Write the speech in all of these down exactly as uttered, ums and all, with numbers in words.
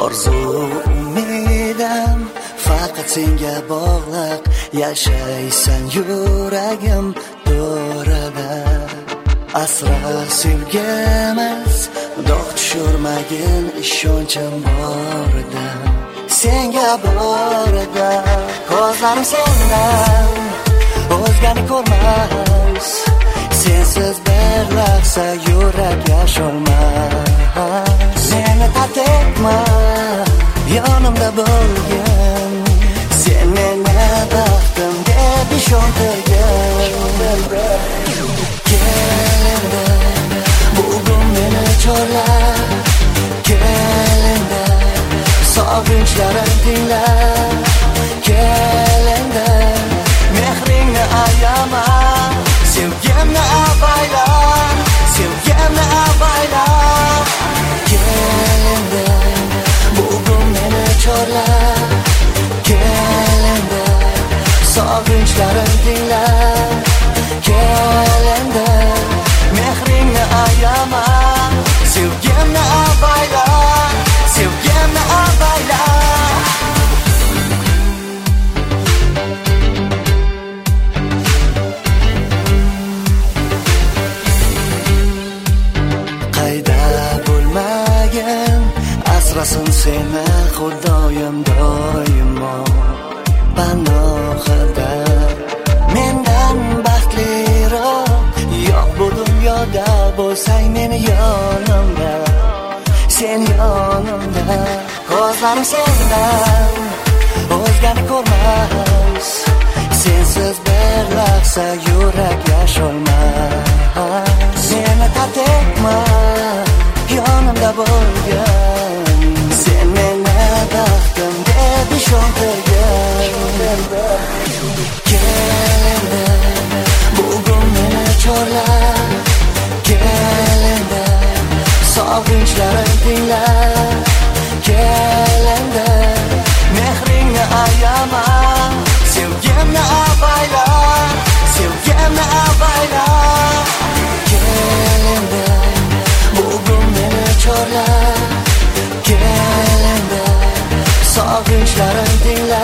orzu umidam faqat senga bog'liq, yashaysan yuragim to'rada. Asra sevgi emas, dog' tushirmagin ishonchim borida. Senga borida ko'zlarim sendan o'zgani ko'rmas. Sensiz bir lahza yurak yasholmas. Meni tark etma, yonimda bo'lgin. Sen meni baxtim deb ishontirgin. Kelindi bugun meni chorla, kelindi sog'inchlarim tingla. Kelindi mehringni ayama, sevgimni avayla, sevgimni avayla. Kelindi bugun meni chorla, kelindi sog'inchlarim tingla. Kelindi mehringni ayama, sevgimni avayla, sevgimni avayla. Qayda bo'lmagin, asrasin seni Xudoyim doimo panohida. Mendan baxtliroq yo'q bu dunyoda, bo'lsang meni yonimda, sen yonimda. Ko'zlarim sendan o'zgani ko'rmas. Sensiz bir lahza yurak yasholmas. Seni tark etma, yonimda bo'lgin. Sen meni baxtim deb ishontirgin. Kelindi bugun meni chorla, kelindi sog'inchlarim tingla. Kelindi mehringni ayama, sevgimni avayla, sevgimni avayla. Kelindi bugun meni chorla, kelindi sog'inchlarim tingla.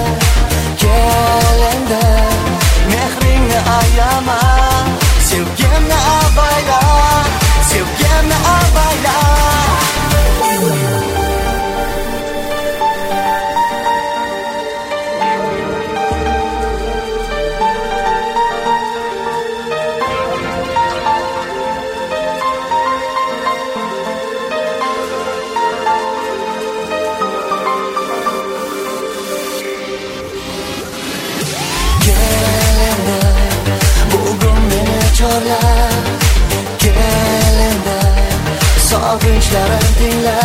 Kelindi mehringni ayama, sevgimni avayla, sevgimni avayla. Kelindi sog'inchlarim tingla.